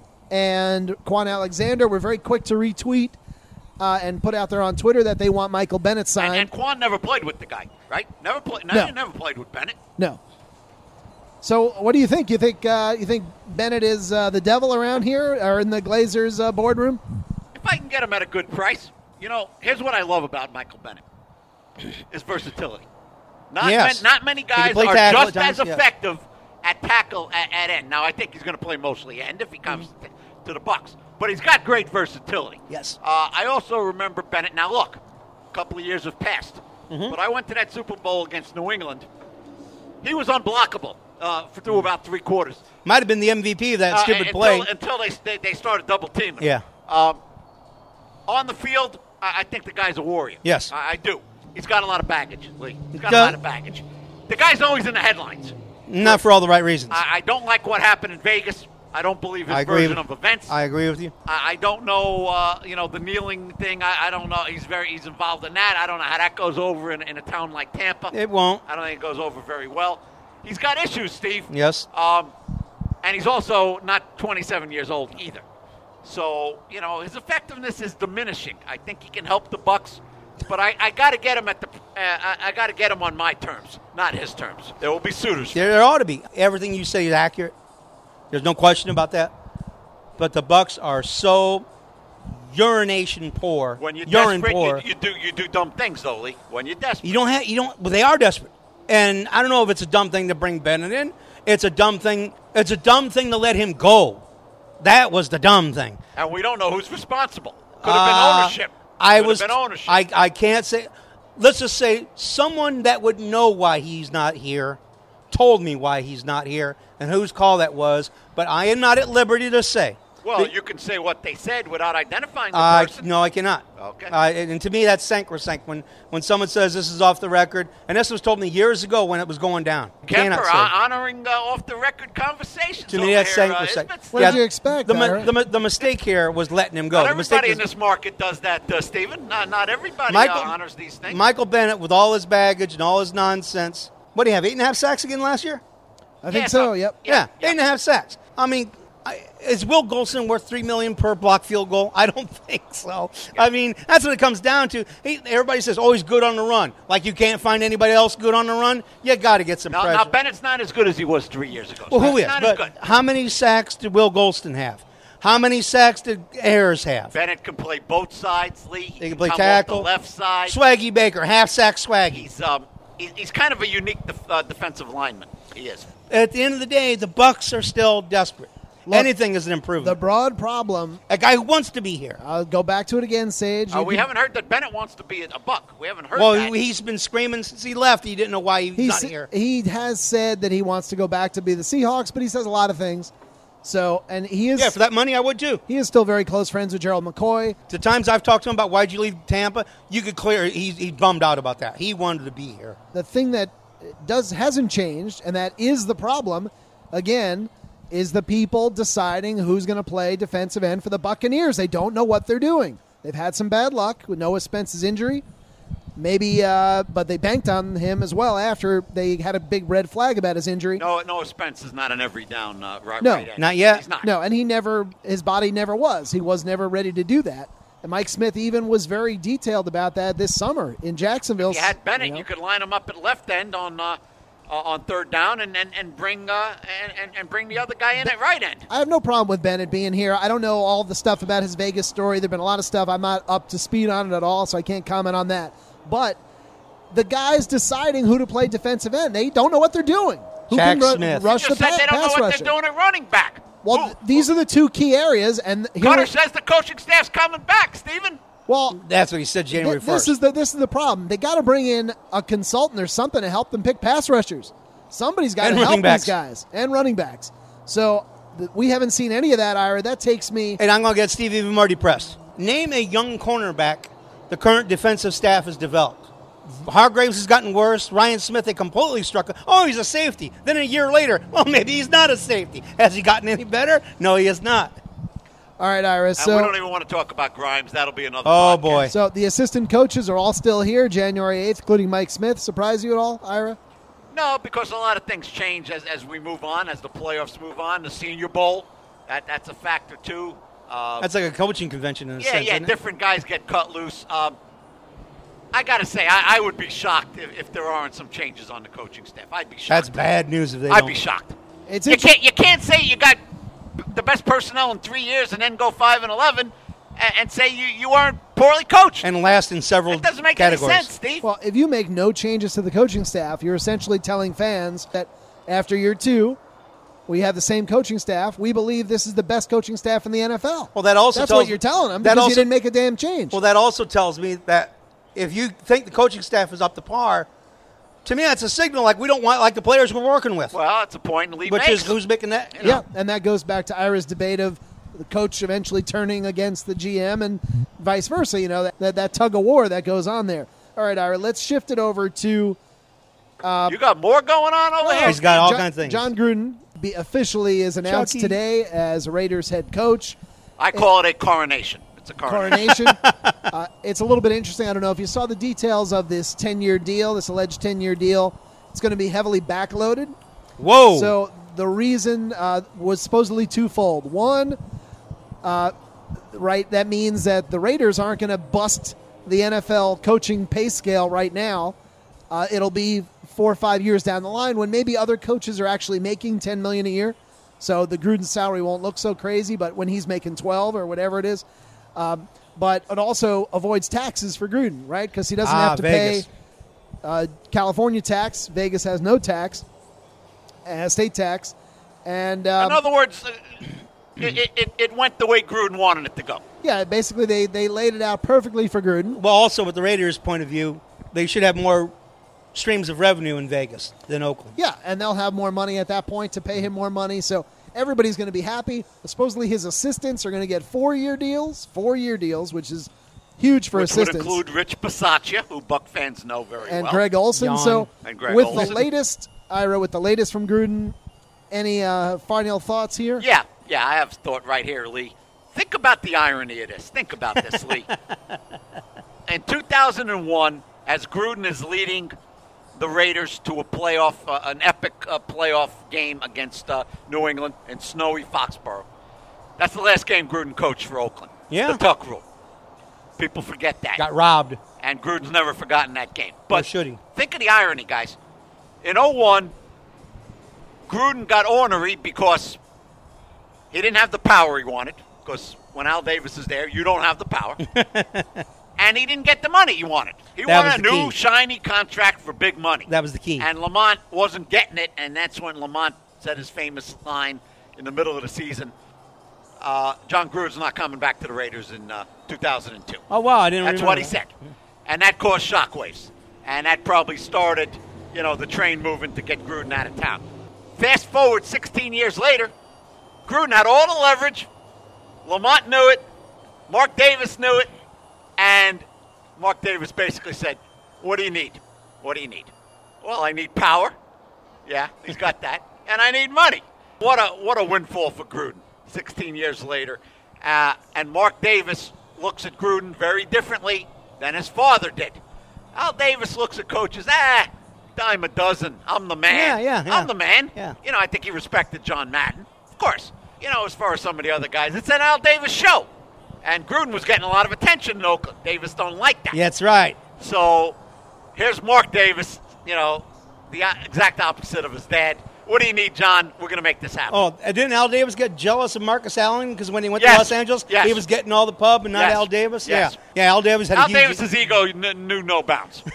and Quan Alexander were very quick to retweet uh, and put out there on Twitter that they want Michael Bennett signed. And, and Quan never played with the guy, right? Never played. No, No. he never played with Bennett. No. So, what do you think? You think uh, you think Bennett is uh, the devil around here, or in the Glazers' uh, boardroom? If I can get him at a good price, you know, here's what I love about Michael Bennett: his versatility. Not Yes. man, not many He can guys play are tackle just at times, as yeah. effective at tackle at, at end. Now, I think he's going to play mostly end if he comes Mm-hmm. to, to the Bucks, but he's got great versatility. Yes. Uh, I also remember Bennett. Now, look, a couple of years have passed, Mm-hmm. but I went to that Super Bowl against New England. He was unblockable uh, for through about three quarters. Might have been the M V P of that Uh, stupid until, play. until they, they they started double teaming him. Yeah. Um, on the field, I, I think the guy's a warrior. Yes. I, I do. He's got a lot of baggage, Lee. He's got Duh. a lot of baggage. The guy's always in the headlines. Not for all the right reasons. I, I don't like what happened in Vegas. I don't believe his I agree version with- of events. I agree with you. I, I don't know, uh, you know, the kneeling thing. I, I don't know. He's very he's involved in that. I don't know how that goes over in, in a town like Tampa. It won't. I don't think it goes over very well. He's got issues, Steve. Yes. Um, and he's also not twenty-seven years old either. So, you know, his effectiveness is diminishing. I think he can help the Bucks, but I, I got to get him at the. Uh, I, I got to get him on my terms, not his terms. There will be suitors. There, there ought to be. Everything you say is accurate. There's no question about that. But the Bucks are so urination poor. When you're urine desperate, poor. you, you do you do dumb things, though, Lee. When you're desperate, You don't have. You don't. Well, they are desperate, and I don't know if it's a dumb thing to bring Bennett in. It's a dumb thing. It's a dumb thing to let him go. That was the dumb thing. and we don't know who's responsible. Could have been Uh, ownership. I Could was. have been ownership. I I can't say. Let's just say someone that would know why he's not here told me why he's not here and whose call that was. But I am not at liberty to say. well, The- you can say what they said without identifying the Uh, person. no, I cannot. Okay. Uh, and, and to me, that's sacrosanct. When when someone says this is off the record, and this was told me years ago when it was going down. You Kemper cannot say. hon- honoring uh, off-the-record conversations. To me, over that's here, uh, sacrosanct. isn't it? What did you expect, The, mi- Ira? the, mi- the mistake here was letting him go. Not the mistake everybody is in this market does that, uh, Stephen. Not, not everybody Michael, uh, honors these things. Michael Bennett, with all his baggage and all his nonsense. What do you have? Eight and a half sacks again last year? I think Yeah, so. so- Yep. Yeah, eight and a half sacks. I mean, I, is Will Golson worth three million per block field goal? I don't think so. I mean, that's what it comes down to. He, everybody says, "Oh, he's good on the run." Like you can't find anybody else good on the run. You got to get some Now, pressure. now, Bennett's not as good as he was three years ago. well, who He's is? not as But good. how many sacks did Will Golston have? How many sacks did Ayers have? Bennett can play both sides, Lee. He, He can play come tackle. off the left side. Swaggy Baker, half sack Swaggy. He's um, he, he's kind of a unique def- uh, defensive lineman. He is. At the end of the day, the Bucks are still desperate. Look, Anything is an The improvement. broad problem, A guy who wants to be here. I'll go back to it again, Sage. Uh, You we can- haven't heard that Bennett wants to be a, a Buck. We haven't heard Well, that. he, he's been screaming since he left. He didn't know why he's He's, not here. He has said that he wants to go back to be the Seahawks, but he says a lot of things. So, and he is Yeah, for that money, I would too. he is still very close friends with Gerald McCoy. The times I've talked to him about why'd you leave Tampa, you could clear he's, he's bummed out about that. He wanted to be here. The thing that does hasn't changed, and that is the problem, again, is the people deciding who's going to play defensive end for the Buccaneers. They don't know what they're doing. They've had some bad luck with Noah Spence's injury. Maybe, uh, but they banked on him as well after they had a big red flag about his injury. no, Noah Spence is not an every down uh, right, No, right end. not yet. He's not. No, and he never, his body never was. He was never ready to do that. And Mike Smith even was very detailed about that this summer in Jacksonville. If you had Bennett, you, know. could line him up at left end on uh, uh, on third down and and, and bring uh, and, and, and bring the other guy in at right end. I have no problem with Bennett being here. I don't know all the stuff about his Vegas story. There's been a lot of stuff I'm not up to speed on it at all, so I can't comment on that. But the guys deciding who to play defensive end, they don't know what they're doing. Who Jack can ru- Smith. rush You the just said pa- they don't know pass what rusher? they're doing at running back. Well, Who- th- these are the two key areas, and here Cutter we- says the coaching staff's coming back, Stephen. well, That's what he said January Th- This first. is the this is the problem. They got to bring in a consultant or something to help them pick pass rushers. Somebody's got to And help running backs. these guys and running backs. So th- we haven't seen any of that, Ira. That takes me. and I'm going to get Steve even more depressed. Name a young cornerback the current defensive staff has developed. Hargraves has gotten worse. Ryan Smith, they completely struck. Oh, he's a safety. Then a year later, well, maybe he's not a safety. Has he gotten any better? No, he has not. All right, Ira. And So we don't even want to talk about Grimes. That'll be another. Oh, podcast. boy. so the assistant coaches are all still here, January eighth, including Mike Smith. Surprise you at all, Ira? No, because a lot of things change as, as we move on, as the playoffs move on. The Senior Bowl, that that's a factor too. Uh, That's like a coaching convention in a yeah, sense. yeah. isn't it? Different guys get cut loose. Um, I got to say, I, I would be shocked if, if there aren't some changes on the coaching staff. I'd be shocked. That's bad news if they I'd don't. be shocked. It's You inter- can't you can't say you got the best personnel in three years and then go five and eleven and, and say you, you aren't poorly coached. And last in several That doesn't make categories. any sense, Steve. Well, if you make no changes to the coaching staff, you're essentially telling fans that after year two, we have the same coaching staff. We believe this is the best coaching staff in the N F L. Well, that also That's tells what you're telling them that because you also- didn't make a damn change. Well, that also tells me that if you think the coaching staff is up to par, to me that's a signal like we don't want like the players we're working with, well, that's a point Lee which makes. is who's making that. you Yeah, know. and that goes back to Ira's debate of the coach eventually turning against the G M and vice versa. You know, that, that, that tug of war that goes on there. All right, Ira, let's shift it over to you got more going on over here. He's got all John, kinds of things. John Gruden be, officially is announced Chucky. today as Raiders head coach. I call it a coronation. It's a coronation. Coronation. uh, it's a little bit interesting. I don't know if you saw the details of this ten-year deal, this alleged ten-year deal. It's going to be heavily backloaded. Whoa! So the reason uh, was supposedly twofold. One, uh, right? That means that the Raiders aren't going to bust the N F L coaching pay scale right now. Uh, it'll be four or five years down the line when maybe other coaches are actually making ten million dollars a year. So the Gruden salary won't look so crazy, but when he's making twelve or whatever it is. Um, but it also avoids taxes for Gruden, right? Because he doesn't ah, have to Vegas. pay uh, California tax. Vegas has no tax, uh, state tax. And um, in other words, uh, it, it, it went the way Gruden wanted it to go. yeah, basically they, they laid it out perfectly for Gruden. Well, also with the Raiders' point of view, they should have more streams of revenue in Vegas than Oakland. Yeah, and they'll have more money at that point to pay him more money. So everybody's going to be happy. Supposedly his assistants are going to get four-year deals, four-year deals, which is huge for Which assistants. would include Rich Bisaccia, who Buck fans know very and well. Greg Olson. Jan. So And Greg with Olson. the latest, Ira, with the latest from Gruden, any uh, final thoughts here? Yeah, yeah, I have a thought right here, Lee. Think about the irony of this. Think about this, Lee. In two thousand one, as Gruden is leading the Raiders to a playoff, uh, an epic uh, playoff game against uh, New England in snowy Foxborough. That's the last game Gruden coached for Oakland. Yeah. The Tuck Rule. People forget that. Got robbed. And Gruden's never forgotten that game. But should he? Think of the irony, guys. In oh one, Gruden got ornery because he didn't have the power he wanted. Because when Al Davis is there, you don't have the power. And he didn't get the money he wanted. He That was wanted a the new, key. shiny contract for big money. That was the key. And Lamont wasn't getting it, and that's when Lamont said his famous line in the middle of the season, uh, John Gruden's not coming back to the Raiders in uh, two thousand two. Oh, wow, I didn't That's remember what he that. said. And that caused shockwaves. And that probably started, you know, the train moving to get Gruden out of town. Fast forward sixteen years later, Gruden had all the leverage. Lamont knew it. Mark Davis knew it. And Mark Davis basically said, what do you need? What do you need? Well, I need power. Yeah, he's got that. And I need money. What a what a windfall for Gruden sixteen years later. Uh, and Mark Davis looks at Gruden very differently than his father did. Al Davis looks at coaches, ah, dime a dozen. I'm the man. Yeah, yeah, yeah. I'm the man. Yeah. You know, I think he respected John Madden. Of course. You know, as far as some of the other guys, it's an Al Davis show. And Gruden was getting a lot of attention in Oakland. Davis don't like that. Yeah, that's right. So here's Mark Davis, you know, the exact opposite of his dad. What do you need, John? We're going to make this happen. Oh, and didn't Al Davis get jealous of Marcus Allen because when he went Yes. to Los Angeles, Yes. he was getting all the pub and not Yes. Al Davis? Yes. Yeah. Yeah, Al Davis had Al a huge... Davis's ego kn- knew no bounds.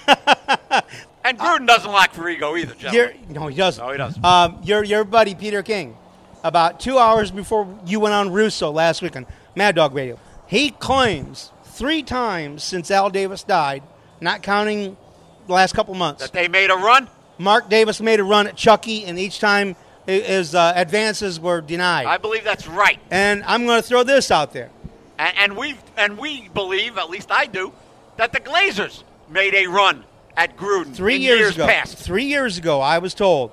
And Gruden doesn't lack for ego either, Your, gentlemen. no, he doesn't. No, he doesn't. Um, your, your buddy, Peter King, about two hours before you went on Russo last week on Mad Dog Radio, he claims three times since Al Davis died, not counting the last couple months, That they made a run? Mark Davis made a run at Chucky, and each time his uh, advances were denied. I believe that's right. and I'm going to throw this out there. And, and we and we believe, at least I do, that the Glazers made a run at Gruden Three in years, years ago, past. three years ago, I was told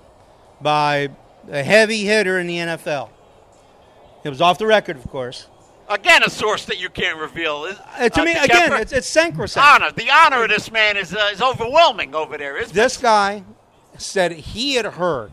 by a heavy hitter in the N F L. It was off the record, of course. Again, a source that you can't reveal. Is, Uh, to uh, me, to again, Kemper. it's, it's sacrosanct. honor. The honor of this man is uh, is overwhelming over there, isn't This it? guy said he had heard,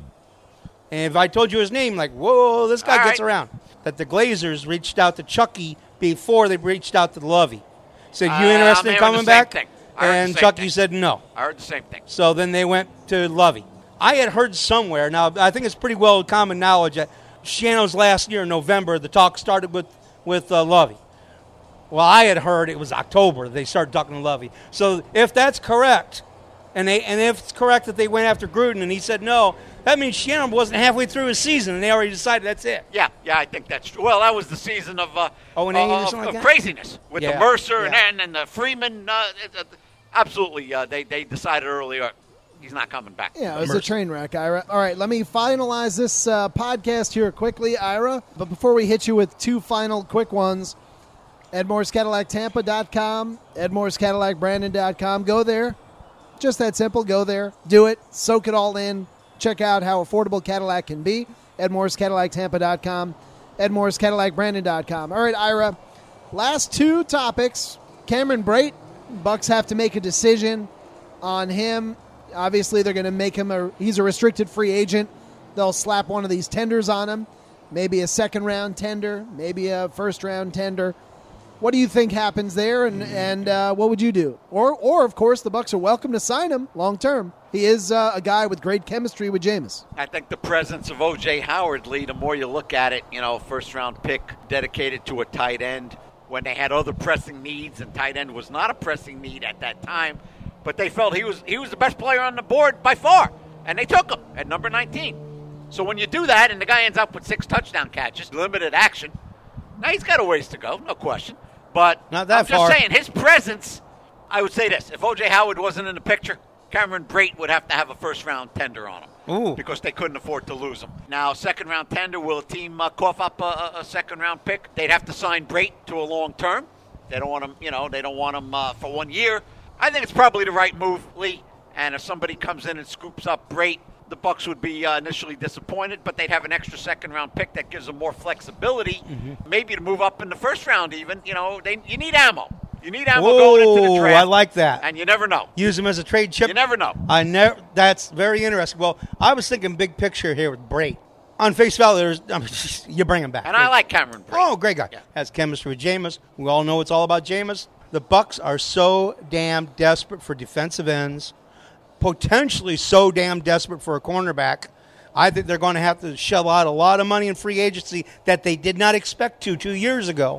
and if I told you his name, like, whoa, this guy All gets right. around, that the Glazers reached out to Chucky before they reached out to Lovey. Said, you Uh, interested I'm in hearing coming the same back? thing. I heard the And same Chucky thing. said no. I heard the same thing. So then they went to Lovey. I had heard somewhere, now I think it's pretty well common knowledge that Shiano's last year in November, the talk started with, with uh, Lovey. Well, I had heard it was October they started talking to Lovey. So if that's correct, and they and if it's correct that they went after Gruden and he said no, that means Shiano wasn't halfway through his season and they already decided that's it. Yeah, yeah, I think that's true. Well, that was the season of uh, Oh and eight or of, something of like that? craziness with Yeah, the Mercer yeah. and and the Freeman. Uh, it, uh, absolutely, uh, they they decided earlier he's not coming back. Yeah, it was Mercer. a train wreck, Ira. All right, let me finalize this uh, podcast here quickly, Ira. But before we hit you with two final quick ones, Ed Morris Cadillac Tampa dot com, Ed Morris Cadillac Brandon dot com. Go there. Just that simple. Go there. Do it. Soak it all in. Check out how affordable Cadillac can be. Ed Morris Cadillac Tampa dot com, Ed Morris Cadillac Brandon dot com. All right, Ira, last two topics. Cameron Brate, Bucks have to make a decision on him. Obviously, they're going to make him a, he's a restricted free agent. They'll slap one of these tenders on him. Maybe a second round tender, maybe a first round tender. What do you think happens there, and and uh, what would you do? Or, or of course, the Bucks are welcome to sign him long term. He is uh, a guy with great chemistry with Jameis. I think the presence of O J Howard, Lee, the more you look at it, you know, first-round pick dedicated to a tight end when they had other pressing needs, and tight end was not a pressing need at that time, but they felt he was he was the best player on the board by far, and they took him at number nineteen. So when you do that and the guy ends up with six touchdown catches, limited action, now he's got a ways to go, no question. But Not that I'm just far. saying, his presence, I would say this. If O J Howard wasn't in the picture, Cameron Brate would have to have a first-round tender on him. Ooh. Because they couldn't afford to lose him. Now, second-round tender, will a team uh, cough up a, a second-round pick? They'd have to sign Brate to a long term. They don't want him, you know, they don't want him uh, for one year. I think it's probably the right move, Lee. And if somebody comes in and scoops up Brate, the Bucs would be uh, initially disappointed, but they'd have an extra second-round pick that gives them more flexibility, mm-hmm. maybe to move up in the first round even. You know, they, you need ammo. You need ammo Whoa, going into the draft. I like that. And you never know. Use them as a trade chip. You never know. I never. That's very interesting. Well, I was thinking big picture here with Brate. On face value, there's, I mean, you bring him back. And I like Cameron Brate. Oh, great guy. Yeah. Has chemistry with Jameis. We all know it's all about Jameis. The Bucs are so damn desperate for defensive ends, potentially so damn desperate for a cornerback. I think they're going to have to shell out a lot of money in free agency that they did not expect to two years ago.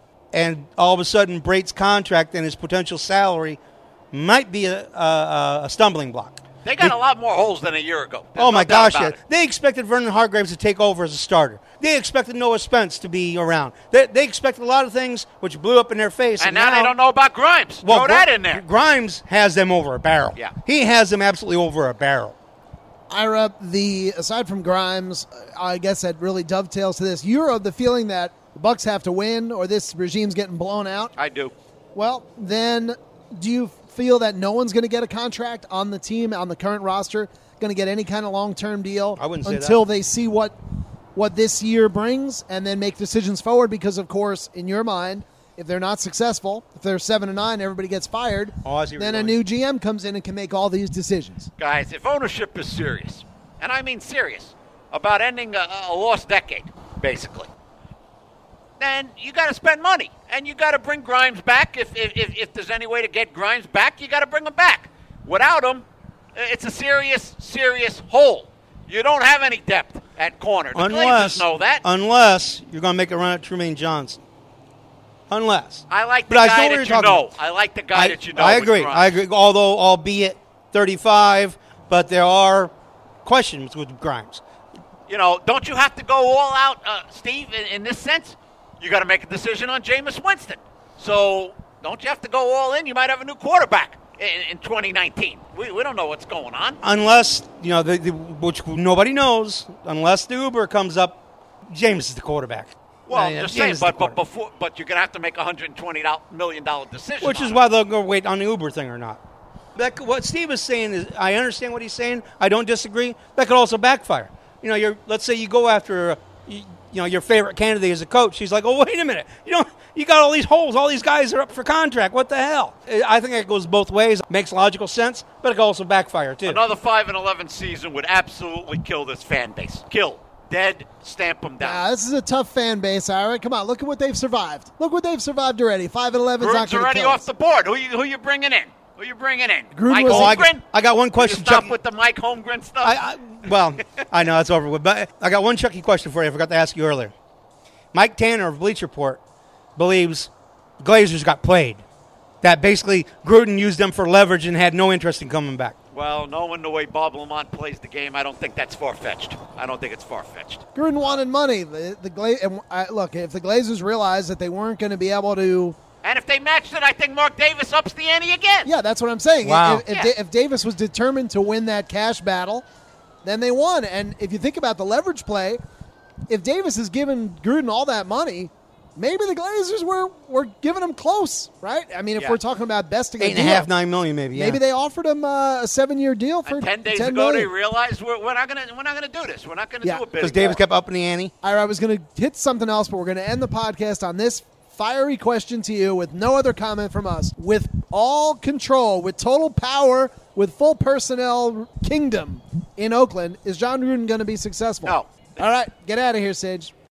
And all of a sudden, Brate's contract and his potential salary might be a, a, a stumbling block. They got They- a lot more holes than a year ago. There's oh, no my doubt gosh, about yeah. it. They expected Vernon Hargreaves to take over as a starter. They expected Noah Spence to be around. They, they expected a lot of things which blew up in their face. And now, they don't know about Grimes. Well, Throw Gr- that in there. Grimes has them over a barrel. Yeah. He has them absolutely over a barrel. Ira, the aside from Grimes, I guess that really dovetails to this. You're of the feeling that the Bucs have to win, or this regime's getting blown out. I do. Well, then, do you feel that no one's going to get a contract on the team, on the current roster, going to get any kind of long-term deal I wouldn't say until that. they see what what this year brings, and then make decisions forward? Because, of course, in your mind, if they're not successful, if they're seven and nine, everybody gets fired. Oh, I see where then you're a going. new G M comes in and can make all these decisions. Guys, if ownership is serious, and I mean serious, about ending a, a lost decade, basically, then you got to spend money, and you got to bring Grimes back. If, if if if there's any way to get Grimes back, you got to bring him back. Without him, it's a serious, serious hole. You don't have any depth at corner. The Unless, Glazers know that. unless you're going to make a run at Trumaine Johnson. Unless. I like the But I guy know what that you're you talking know. about. I like the guy I, that you know. I with agree. Grimes. I agree. Although, albeit thirty-five, but there are questions with Grimes. You know, don't you have to go all out, uh, Steve, in, in this sense? You got to make a decision on Jameis Winston. So don't you have to go all in? You might have a new quarterback in, in twenty nineteen. We, we don't know what's going on. Unless, you know, the, the, which nobody knows, unless the Uber comes up, James is the quarterback. Well, Uh, I'm just James saying, is the but, but quarterback. before, but you're going to have to make a one hundred twenty million dollars decision. Which on is it. why they'll go wait on the Uber thing or not. That, what Steve is saying is, I understand what he's saying. I don't disagree. That could also backfire. You know, you're, let's say you go after, uh, you, you know, your favorite candidate as a coach. He's like, oh, wait a minute. You know, you got all these holes. All these guys are up for contract. What the hell? I think it goes both ways. Makes logical sense, but it could also backfire too. Another five and eleven season would absolutely kill this fan base. Kill. Dead. Stamp them down. Ah, this is a tough fan base, all right? Come on, look at what they've survived. Look what they've survived already. five and eleven is not Gruden's going to already kill off us. the board. Who you who you bringing in? Who you bringing in? Gruden Mike was- Oh, I, Holmgren? I got one You question, stop Chuck. with the Mike Holmgren stuff. I, I, well, I know it's over with, but I got one Chucky question for you. I forgot to ask you earlier. Mike Tanner of Bleacher Report believes Glazers got played. That basically Gruden used them for leverage and had no interest in coming back. Well, knowing the way Bob Lamont plays the game, I don't think that's far-fetched. I don't think it's far-fetched. Gruden wanted money. The, the Gla- and, uh, look, if the Glazers realized that they weren't going to be able to, And if they matched it, I think Mark Davis ups the ante again. yeah, that's what I'm saying. Wow. If, if, Yeah. Da- if Davis was determined to win that cash battle, then they won. And if you think about the leverage play, if Davis has given Gruden all that money, maybe the Glazers were, were giving him close, right? I mean, if Yeah. we're talking about besting Eight a and a deal, half, nine million, maybe. Yeah. maybe they offered him uh, a seven-year deal for And ten days ten ago, they million. realized we're, we're not going to we're not going to do this. We're not going to Yeah. do a bid. because Davis kept upping the ante. All right, I was going to hit something else, but we're going to end the podcast on this fiery question to you with no other comment from us. With all control, with total power, with full personnel kingdom in Oakland, is John Gruden going to be successful? No. All right, get out of here, Sage.